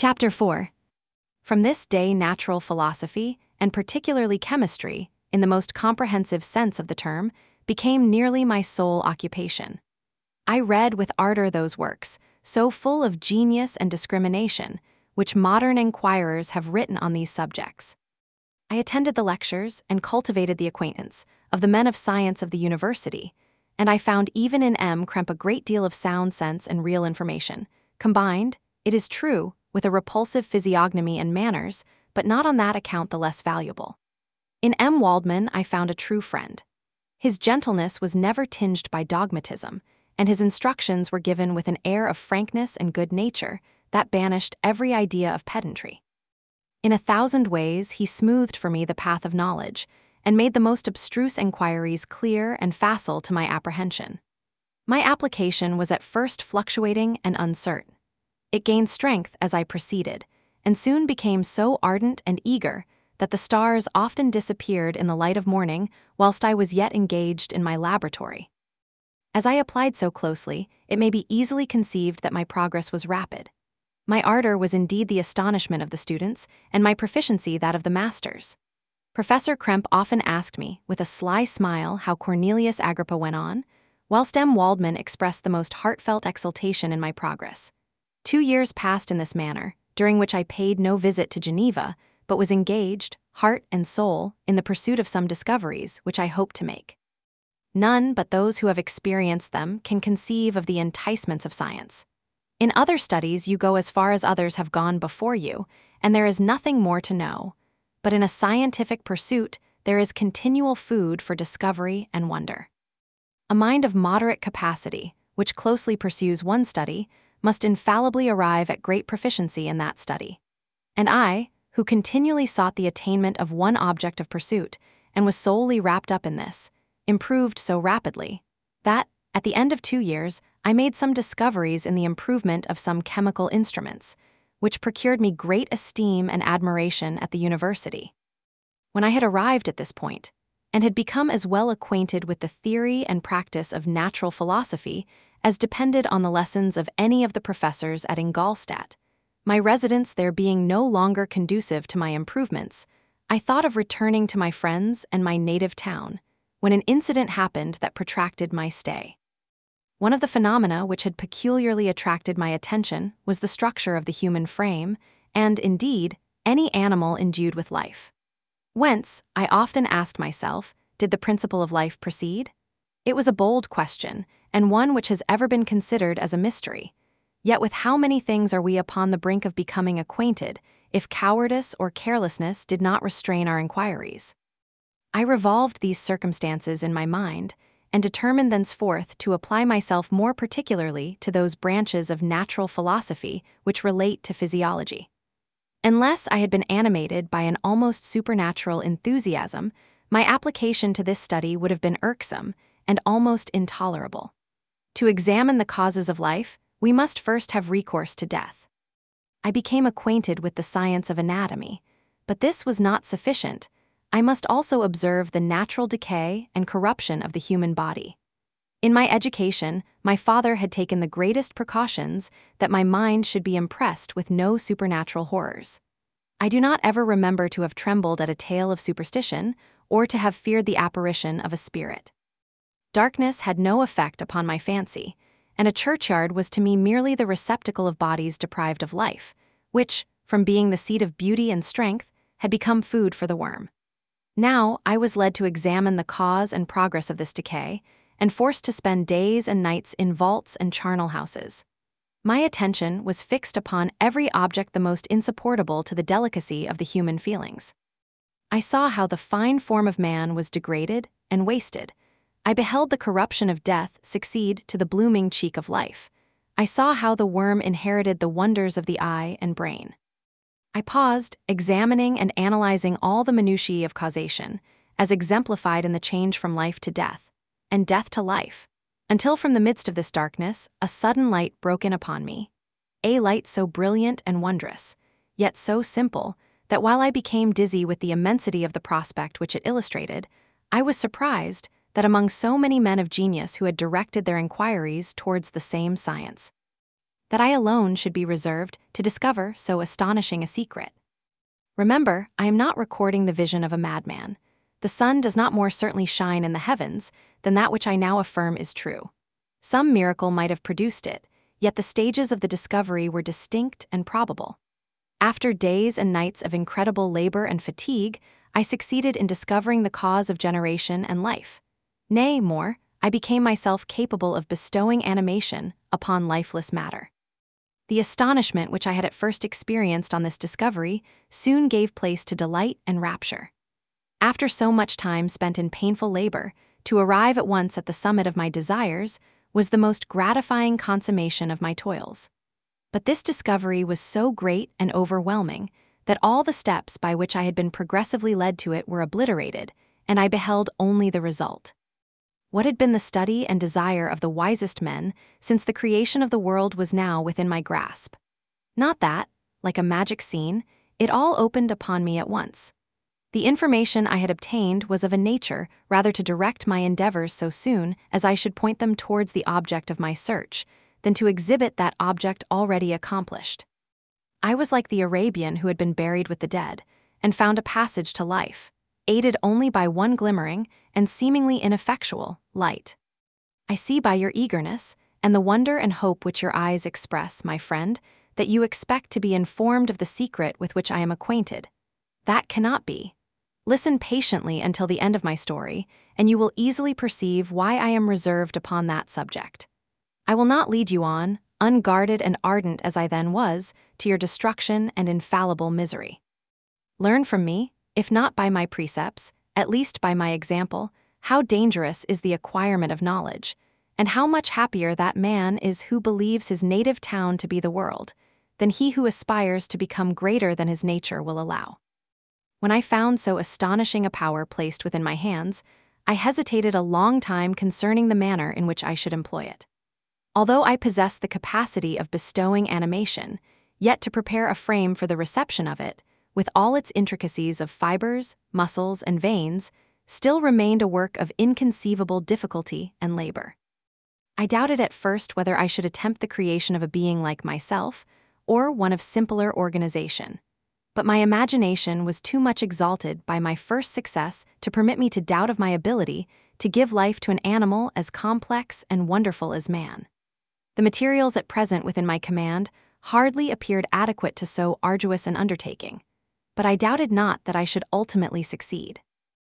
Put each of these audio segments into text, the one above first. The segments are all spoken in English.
Chapter 4. From this day, natural philosophy, and particularly chemistry, in the most comprehensive sense of the term, became nearly my sole occupation. I read with ardor those works, so full of genius and discrimination, which modern inquirers have written on these subjects. I attended the lectures and cultivated the acquaintance of the men of science of the university, and I found even in M. Krempe a great deal of sound sense and real information, combined, it is true, with a repulsive physiognomy and manners, but not on that account the less valuable. In M. Waldman I found a true friend. His gentleness was never tinged by dogmatism, and his instructions were given with an air of frankness and good nature that banished every idea of pedantry. In 1,000 ways he smoothed for me the path of knowledge, and made the most abstruse inquiries clear and facile to my apprehension. My application was at first fluctuating and uncertain. It gained strength as I proceeded, and soon became so ardent and eager that the stars often disappeared in the light of morning whilst I was yet engaged in my laboratory. As I applied so closely, it may be easily conceived that my progress was rapid. My ardor was indeed the astonishment of the students, and my proficiency that of the masters. Professor Krempe often asked me, with a sly smile, how Cornelius Agrippa went on, whilst M. Waldman expressed the most heartfelt exultation in my progress. 2 years passed in this manner, during which I paid no visit to Geneva, but was engaged, heart and soul, in the pursuit of some discoveries which I hoped to make. None but those who have experienced them can conceive of the enticements of science. In other studies you go as far as others have gone before you, and there is nothing more to know. But in a scientific pursuit, there is continual food for discovery and wonder. A mind of moderate capacity, which closely pursues one study, must infallibly arrive at great proficiency in that study. And I, who continually sought the attainment of one object of pursuit, and was solely wrapped up in this, improved so rapidly, that, at the end of 2 years, I made some discoveries in the improvement of some chemical instruments, which procured me great esteem and admiration at the university. When I had arrived at this point, and had become as well acquainted with the theory and practice of natural philosophy as depended on the lessons of any of the professors at Ingolstadt, my residence there being no longer conducive to my improvements, I thought of returning to my friends and my native town, when an incident happened that protracted my stay. One of the phenomena which had peculiarly attracted my attention was the structure of the human frame, and, indeed, any animal endued with life. Whence, I often asked myself, did the principle of life proceed? It was a bold question, and one which has ever been considered as a mystery. Yet with how many things are we upon the brink of becoming acquainted, if cowardice or carelessness did not restrain our inquiries? I revolved these circumstances in my mind, and determined thenceforth to apply myself more particularly to those branches of natural philosophy which relate to physiology. Unless I had been animated by an almost supernatural enthusiasm, my application to this study would have been irksome and almost intolerable. To examine the causes of life, we must first have recourse to death. I became acquainted with the science of anatomy, but this was not sufficient. I must also observe the natural decay and corruption of the human body. In my education, my father had taken the greatest precautions that my mind should be impressed with no supernatural horrors. I do not ever remember to have trembled at a tale of superstition, or to have feared the apparition of a spirit. Darkness had no effect upon my fancy, and a churchyard was to me merely the receptacle of bodies deprived of life, which, from being the seat of beauty and strength, had become food for the worm. Now I was led to examine the cause and progress of this decay, and forced to spend days and nights in vaults and charnel houses. My attention was fixed upon every object the most insupportable to the delicacy of the human feelings. I saw how the fine form of man was degraded and wasted. I beheld the corruption of death succeed to the blooming cheek of life. I saw how the worm inherited the wonders of the eye and brain. I paused, examining and analyzing all the minutiae of causation, as exemplified in the change from life to death, and death to life, until from the midst of this darkness, a sudden light broke in upon me. A light so brilliant and wondrous, yet so simple, that while I became dizzy with the immensity of the prospect which it illustrated, I was surprised that among so many men of genius who had directed their inquiries towards the same science, that I alone should be reserved to discover so astonishing a secret. Remember, I am not recording the vision of a madman. The sun does not more certainly shine in the heavens than that which I now affirm is true. Some miracle might have produced it, yet the stages of the discovery were distinct and probable. After days and nights of incredible labor and fatigue, I succeeded in discovering the cause of generation and life. Nay, more, I became myself capable of bestowing animation upon lifeless matter. The astonishment which I had at first experienced on this discovery soon gave place to delight and rapture. After so much time spent in painful labor, to arrive at once at the summit of my desires was the most gratifying consummation of my toils. But this discovery was so great and overwhelming that all the steps by which I had been progressively led to it were obliterated, and I beheld only the result. What had been the study and desire of the wisest men since the creation of the world was now within my grasp. Not that, like a magic scene, it all opened upon me at once. The information I had obtained was of a nature rather to direct my endeavors so soon as I should point them towards the object of my search, than to exhibit that object already accomplished. I was like the Arabian who had been buried with the dead, and found a passage to life, aided only by one glimmering and seemingly ineffectual light. I see by your eagerness, and the wonder and hope which your eyes express, my friend, that you expect to be informed of the secret with which I am acquainted. That cannot be. Listen patiently until the end of my story, and you will easily perceive why I am reserved upon that subject. I will not lead you on, unguarded and ardent as I then was, to your destruction and infallible misery. Learn from me, if not by my precepts, at least by my example, how dangerous is the acquirement of knowledge, and how much happier that man is who believes his native town to be the world, than he who aspires to become greater than his nature will allow. When I found so astonishing a power placed within my hands, I hesitated a long time concerning the manner in which I should employ it. Although I possessed the capacity of bestowing animation, yet to prepare a frame for the reception of it, with all its intricacies of fibers, muscles, and veins, still remained a work of inconceivable difficulty and labor. I doubted at first whether I should attempt the creation of a being like myself, or one of simpler organization. But my imagination was too much exalted by my first success to permit me to doubt of my ability to give life to an animal as complex and wonderful as man. The materials at present within my command hardly appeared adequate to so arduous an undertaking, but I doubted not that I should ultimately succeed.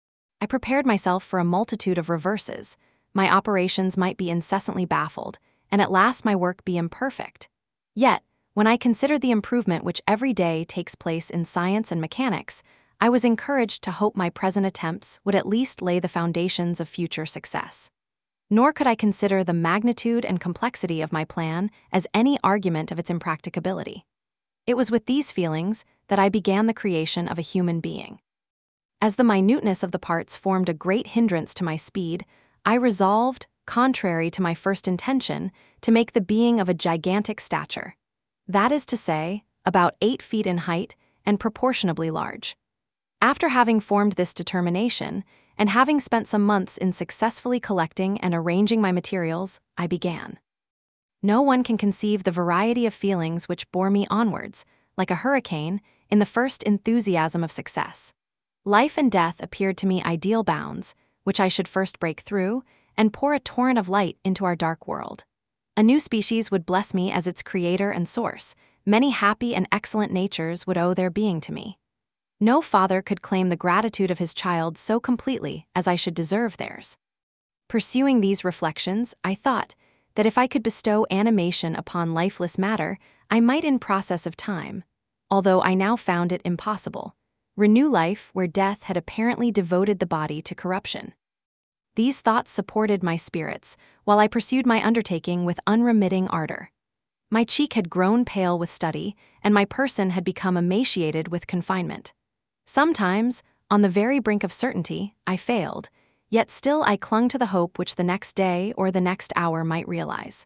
I prepared myself for a multitude of reverses. My operations might be incessantly baffled, and at last my work be imperfect. Yet, when I considered the improvement which every day takes place in science and mechanics, I was encouraged to hope my present attempts would at least lay the foundations of future success. Nor could I consider the magnitude and complexity of my plan as any argument of its impracticability. It was with these feelings that I began the creation of a human being. As the minuteness of the parts formed a great hindrance to my speed, I resolved, contrary to my first intention, to make the being of a gigantic stature. That is to say, about 8 feet in height and proportionably large. After having formed this determination, and having spent some months in successfully collecting and arranging my materials, I began. No one can conceive the variety of feelings which bore me onwards, like a hurricane, in the first enthusiasm of success. Life and death appeared to me ideal bounds, which I should first break through, and pour a torrent of light into our dark world. A new species would bless me as its creator and source. Many happy and excellent natures would owe their being to me. No father could claim the gratitude of his child so completely as I should deserve theirs. Pursuing these reflections, I thought that if I could bestow animation upon lifeless matter, I might in process of time, although I now found it impossible, renew life where death had apparently devoted the body to corruption. These thoughts supported my spirits, while I pursued my undertaking with unremitting ardor. My cheek had grown pale with study, and my person had become emaciated with confinement. Sometimes, on the very brink of certainty, I failed, yet still I clung to the hope which the next day or the next hour might realize.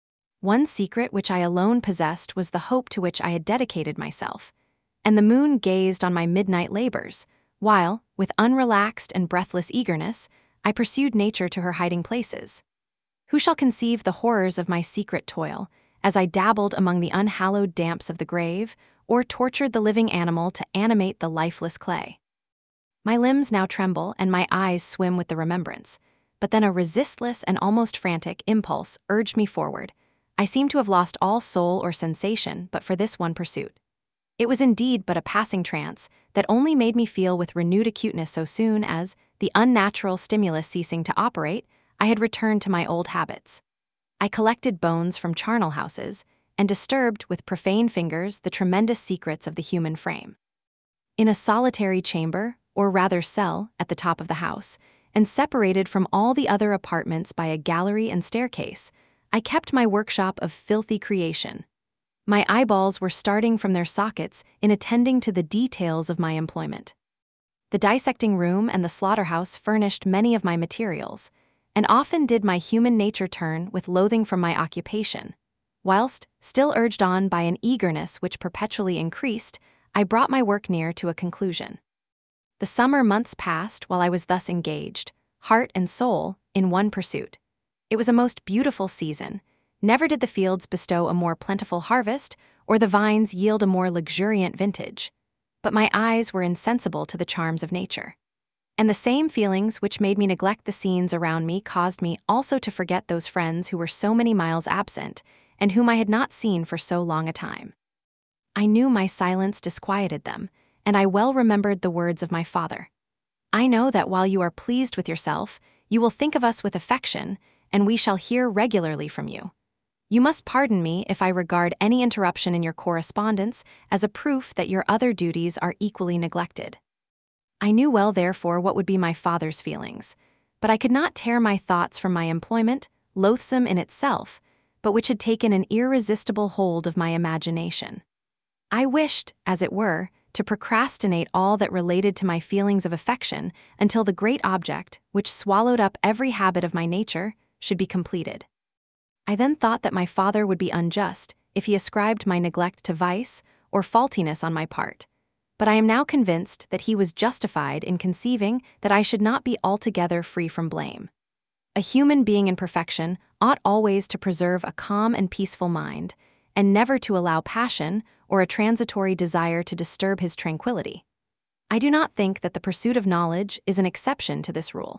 One secret which I alone possessed was the hope to which I had dedicated myself, and the moon gazed on my midnight labors, while, with unrelaxed and breathless eagerness, I pursued nature to her hiding places. Who shall conceive the horrors of my secret toil, as I dabbled among the unhallowed damps of the grave or tortured the living animal to animate the lifeless clay. My limbs now tremble and my eyes swim with the remembrance, but then a resistless and almost frantic impulse urged me forward. I seemed to have lost all soul or sensation but for this one pursuit. It was indeed but a passing trance that only made me feel with renewed acuteness so soon as, the unnatural stimulus ceasing to operate, I had returned to my old habits. I collected bones from charnel houses and disturbed with profane fingers the tremendous secrets of the human frame. In a solitary chamber, or rather cell, at the top of the house, and separated from all the other apartments by a gallery and staircase, I kept my workshop of filthy creation. My eyeballs were starting from their sockets in attending to the details of my employment. The dissecting room and the slaughterhouse furnished many of my materials, and often did my human nature turn with loathing from my occupation. Whilst, still urged on by an eagerness which perpetually increased, I brought my work near to a conclusion. The summer months passed while I was thus engaged, heart and soul, in one pursuit. It was a most beautiful season. Never did the fields bestow a more plentiful harvest, or the vines yield a more luxuriant vintage. But my eyes were insensible to the charms of nature. And the same feelings which made me neglect the scenes around me caused me also to forget those friends who were so many miles absent, and whom I had not seen for so long a time. I knew my silence disquieted them, and I well remembered the words of my father. I know that while you are pleased with yourself, you will think of us with affection, and we shall hear regularly from you. You must pardon me if I regard any interruption in your correspondence as a proof that your other duties are equally neglected. I knew well, therefore, what would be my father's feelings, but I could not tear my thoughts from my employment, loathsome in itself, but which had taken an irresistible hold of my imagination. I wished, as it were, to procrastinate all that related to my feelings of affection until the great object, which swallowed up every habit of my nature, should be completed. I then thought that my father would be unjust if he ascribed my neglect to vice or faultiness on my part, but I am now convinced that he was justified in conceiving that I should not be altogether free from blame. A human being in perfection ought always to preserve a calm and peaceful mind, and never to allow passion or a transitory desire to disturb his tranquility. I do not think that the pursuit of knowledge is an exception to this rule.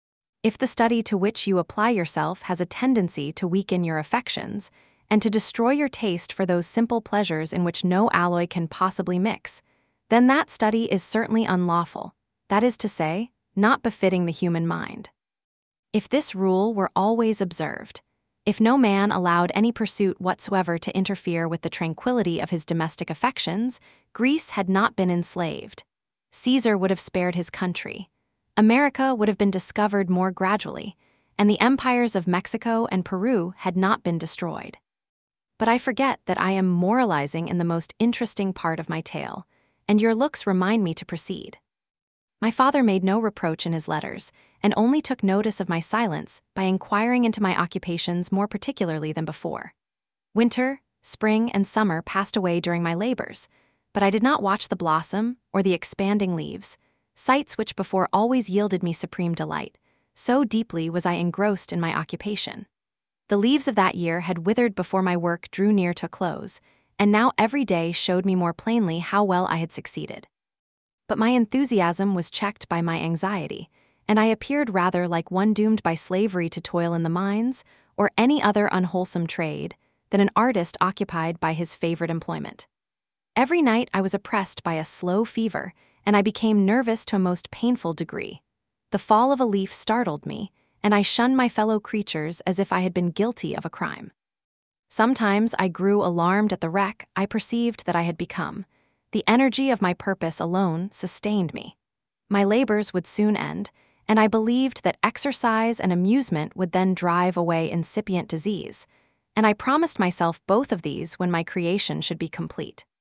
If the study to which you apply yourself has a tendency to weaken your affections, and to destroy your taste for those simple pleasures in which no alloy can possibly mix, then that study is certainly unlawful, that is to say, not befitting the human mind. If this rule were always observed, if no man allowed any pursuit whatsoever to interfere with the tranquility of his domestic affections, Greece had not been enslaved. Caesar would have spared his country. America would have been discovered more gradually, and the empires of Mexico and Peru had not been destroyed. But I forget that I am moralizing in the most interesting part of my tale, and your looks remind me to proceed. My father made no reproach in his letters, and only took notice of my silence by inquiring into my occupations more particularly than before. Winter, spring, and summer passed away during my labors, but I did not watch the blossom or the expanding leaves, sights which before always yielded me supreme delight, so deeply was I engrossed in my occupation. The leaves of that year had withered before my work drew near to a close, and now every day showed me more plainly how well I had succeeded. But my enthusiasm was checked by my anxiety, and I appeared rather like one doomed by slavery to toil in the mines, or any other unwholesome trade, than an artist occupied by his favorite employment. Every night I was oppressed by a slow fever, and I became nervous to a most painful degree. The fall of a leaf startled me, and I shunned my fellow creatures as if I had been guilty of a crime. Sometimes I grew alarmed at the wreck I perceived that I had become. The energy of my purpose alone sustained me. My labors would soon end, and I believed that exercise and amusement would then drive away incipient disease, and I promised myself both of these when my creation should be complete.